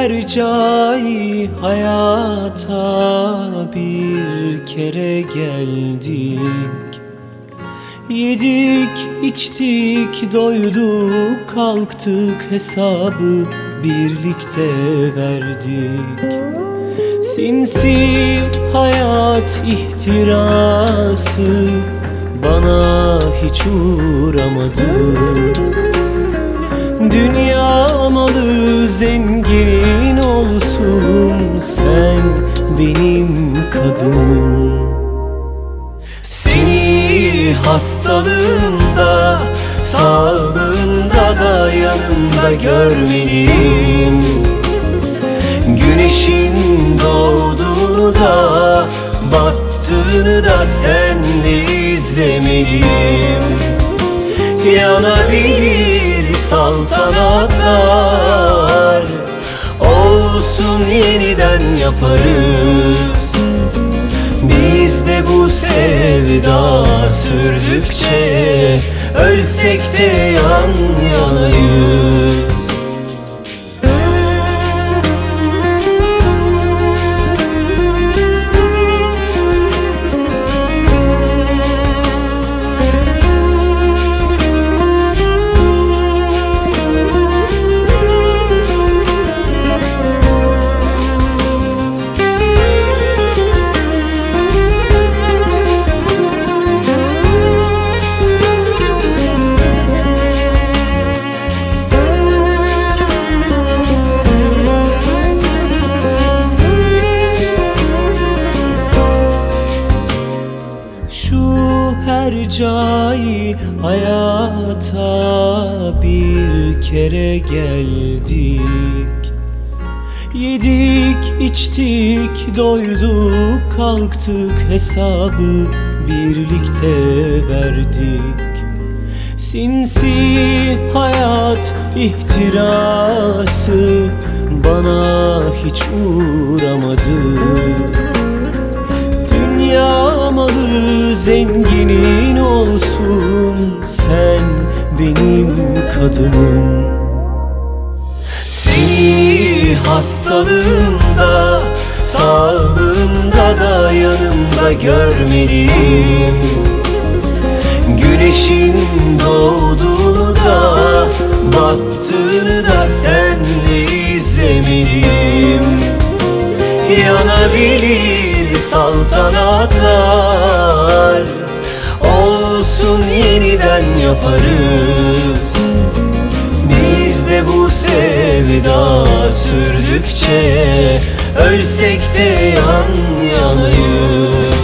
hercai hayata bir kere geldik. Yedik, içtik, doyduk, kalktık, hesabı birlikte verdik. Sinsi hayat ihtirası bana hiç uğramadı. Dünya malı zengin olsun, sen benim kadınım. Seni hastalığında, sağlığında da yanımda görmeliyim. Güneşin doğduğunu da battığını da senle izlemeliyim. Yanabilir saltanatlar, olsun yeniden yaparız. Biz de bu sevda sürdükçe ölsek de yan yanayız. Hercai hayata bir kere geldik. Yedik, içtik, doyduk, kalktık, hesabı birlikte verdik. Sinsi hayat ihtirası bana hiç uğramadı. Dünya malı zenginin olsun, sen benim kadınım. Seni hastalığında, sağlığında da yanımda görmeliyim. Güneşin doğduğunu da battığını da senle izlemeliyim. Yanabilir saltanatlar, olsun yeniden yaparız. Biz de bu sevda sürdükçe ölsek de yan yanayız.